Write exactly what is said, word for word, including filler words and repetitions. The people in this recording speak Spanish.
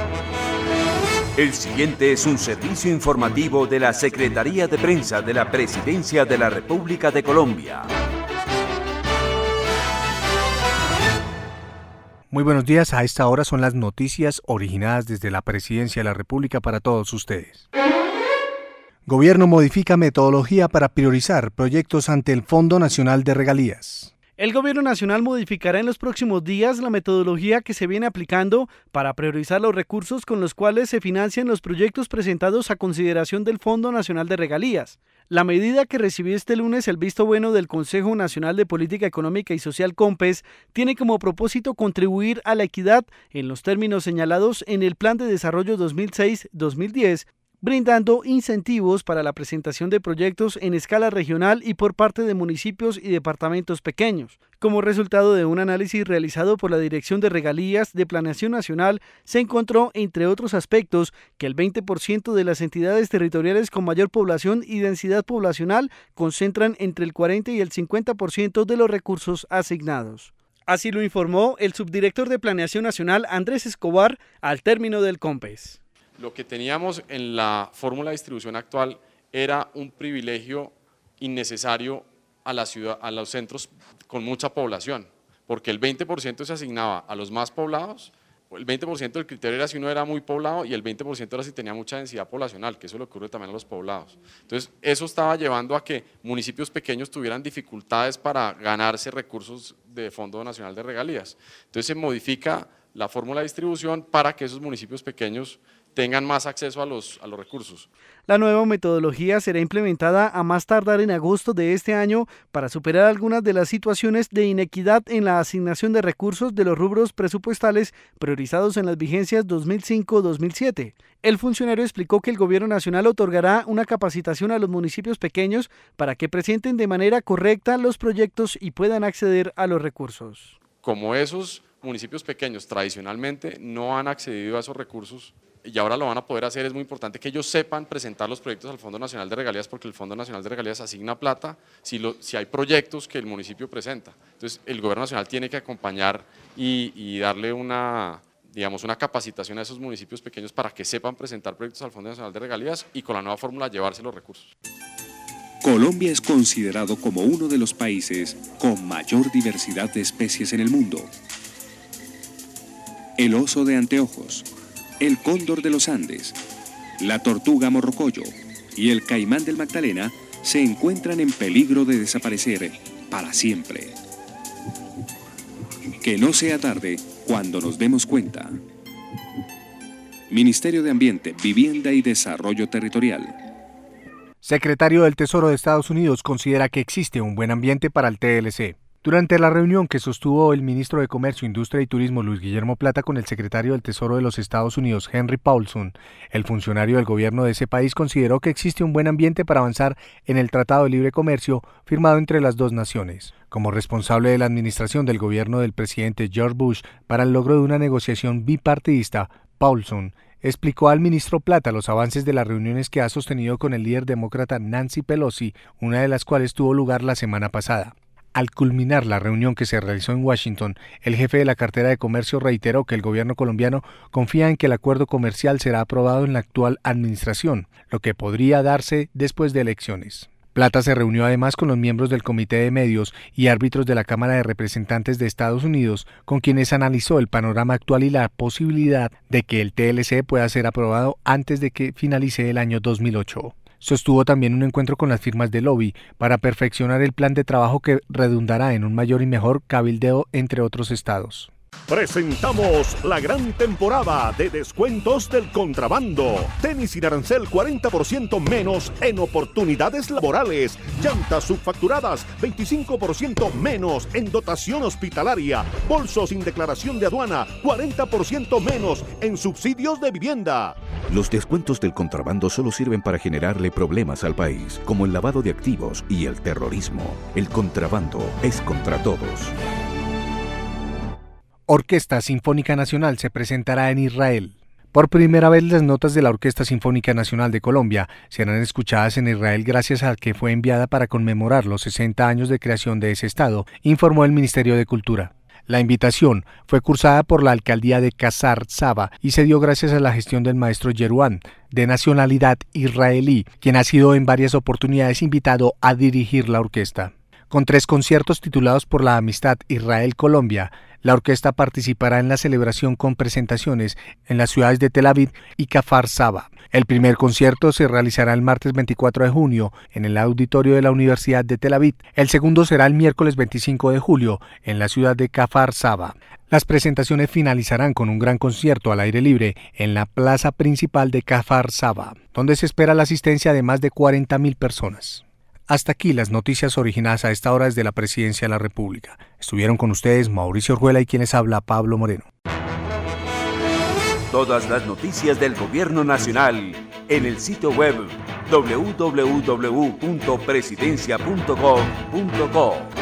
El siguiente es un servicio informativo de la Secretaría de Prensa de la Presidencia de la República de Colombia. Muy buenos días, a esta hora son las noticias originadas desde la Presidencia de la República para todos ustedes. Gobierno modifica metodología para priorizar proyectos ante el Fondo Nacional de Regalías. El Gobierno Nacional modificará en los próximos días la metodología que se viene aplicando para priorizar los recursos con los cuales se financian los proyectos presentados a consideración del Fondo Nacional de Regalías. La medida que recibió este lunes el visto bueno del Consejo Nacional de Política Económica y Social COMPES tiene como propósito contribuir a la equidad en los términos señalados en el Plan de Desarrollo dos mil seis a dos mil diez, brindando incentivos para la presentación de proyectos en escala regional y por parte de municipios y departamentos pequeños. Como resultado de un análisis realizado por la Dirección de Regalías de Planeación Nacional, se encontró, entre otros aspectos, que el veinte por ciento de las entidades territoriales con mayor población y densidad poblacional concentran entre el cuarenta y el cincuenta por ciento de los recursos asignados. Así lo informó el subdirector de Planeación Nacional, Andrés Escobar, al término del COMPES. Lo que teníamos en la fórmula de distribución actual era un privilegio innecesario a, la ciudad, a los centros con mucha población, porque el veinte por ciento se asignaba a los más poblados, el veinte por ciento del criterio era si uno era muy poblado y el veinte por ciento era si tenía mucha densidad poblacional, que eso le ocurre también a los poblados. Entonces, eso estaba llevando a que municipios pequeños tuvieran dificultades para ganarse recursos de Fondo Nacional de Regalías. Entonces, se modifica la fórmula de distribución para que esos municipios pequeños tengan más acceso a los, a los recursos. La nueva metodología será implementada a más tardar en agosto de este año para superar algunas de las situaciones de inequidad en la asignación de recursos de los rubros presupuestales priorizados en las vigencias dos mil cinco a dos mil siete. El funcionario explicó que el Gobierno Nacional otorgará una capacitación a los municipios pequeños para que presenten de manera correcta los proyectos y puedan acceder a los recursos. Como esos municipios pequeños tradicionalmente no han accedido a esos recursos, y ahora lo van a poder hacer, es muy importante que ellos sepan presentar los proyectos al Fondo Nacional de Regalías, porque el Fondo Nacional de Regalías asigna plata si, lo, si hay proyectos que el municipio presenta. Entonces, el Gobierno Nacional tiene que acompañar y, y darle una, digamos, una capacitación a esos municipios pequeños para que sepan presentar proyectos al Fondo Nacional de Regalías y con la nueva fórmula llevarse los recursos. Colombia es considerado como uno de los países con mayor diversidad de especies en el mundo. El oso de anteojos, el cóndor de los Andes, la tortuga morrocoyo y el caimán del Magdalena se encuentran en peligro de desaparecer para siempre. Que no sea tarde cuando nos demos cuenta. Ministerio de Ambiente, Vivienda y Desarrollo Territorial. Secretario del Tesoro de Estados Unidos considera que existe un buen ambiente para el T L C. Durante la reunión que sostuvo el ministro de Comercio, Industria y Turismo Luis Guillermo Plata con el secretario del Tesoro de los Estados Unidos, Henry Paulson, el funcionario del gobierno de ese país consideró que existe un buen ambiente para avanzar en el Tratado de Libre Comercio firmado entre las dos naciones. Como responsable de la administración del gobierno del presidente George Bush para el logro de una negociación bipartidista, Paulson explicó al ministro Plata los avances de las reuniones que ha sostenido con el líder demócrata Nancy Pelosi, una de las cuales tuvo lugar la semana pasada. Al culminar la reunión que se realizó en Washington, el jefe de la cartera de comercio reiteró que el gobierno colombiano confía en que el acuerdo comercial será aprobado en la actual administración, lo que podría darse después de elecciones. Plata se reunió además con los miembros del Comité de Medios y árbitros de la Cámara de Representantes de Estados Unidos, con quienes analizó el panorama actual y la posibilidad de que el T L C pueda ser aprobado antes de que finalice el año dos mil ocho. Sostuvo también un encuentro con las firmas de lobby para perfeccionar el plan de trabajo que redundará en un mayor y mejor cabildeo entre otros estados. Presentamos la gran temporada de descuentos del contrabando. Tenis sin arancel cuarenta por ciento menos en oportunidades laborales. Llantas subfacturadas veinticinco por ciento menos en dotación hospitalaria. Bolsos sin declaración de aduana cuarenta por ciento menos en subsidios de vivienda. Los descuentos del contrabando solo sirven para generarle problemas al país, como el lavado de activos y el terrorismo. El contrabando es contra todos. Orquesta Sinfónica Nacional se presentará en Israel. Por primera vez las notas de la Orquesta Sinfónica Nacional de Colombia serán escuchadas en Israel gracias a que fue enviada para conmemorar los sesenta años de creación de ese estado, informó el Ministerio de Cultura. La invitación fue cursada por la alcaldía de Kfar Saba y se dio gracias a la gestión del maestro Yeruán, de nacionalidad israelí, quien ha sido en varias oportunidades invitado a dirigir la orquesta. Con tres conciertos titulados por la amistad Israel-Colombia, la orquesta participará en la celebración con presentaciones en las ciudades de Tel Aviv y Kfar Saba. El primer concierto se realizará el martes veinticuatro de junio en el auditorio de la Universidad de Tel Aviv. El segundo será el miércoles veinticinco de julio en la ciudad de Kfar Saba. Las presentaciones finalizarán con un gran concierto al aire libre en la plaza principal de Kfar Saba, donde se espera la asistencia de más de cuarenta mil personas. Hasta aquí las noticias originadas a esta hora desde la Presidencia de la República. Estuvieron con ustedes Mauricio Orjuela y quien les habla Pablo Moreno. Todas las noticias del Gobierno Nacional en el sitio web doble u doble u doble u punto presidencia punto gov punto co.